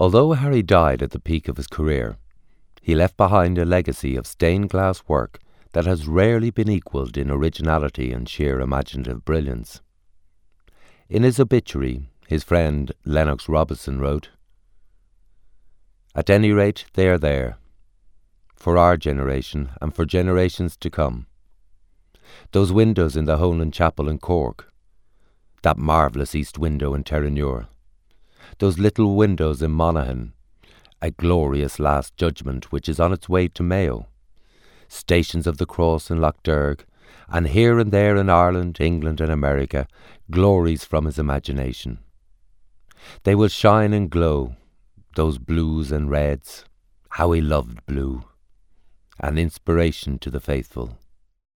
Although Harry died at the peak of his career, he left behind a legacy of stained glass work that has rarely been equalled in originality and sheer imaginative brilliance. In his obituary, his friend Lennox Robinson wrote, "At any rate, they are there, for our generation and for generations to come. Those windows in the Hoyland Chapel in Cork, that marvellous east window in Terenure, those little windows in Monaghan, a glorious Last Judgment which is on its way to Mayo, Stations of the Cross in Lochderg, and here and there in Ireland, England and America, glories from his imagination. They will shine and glow, those blues and reds. How he loved blue! An inspiration to the faithful."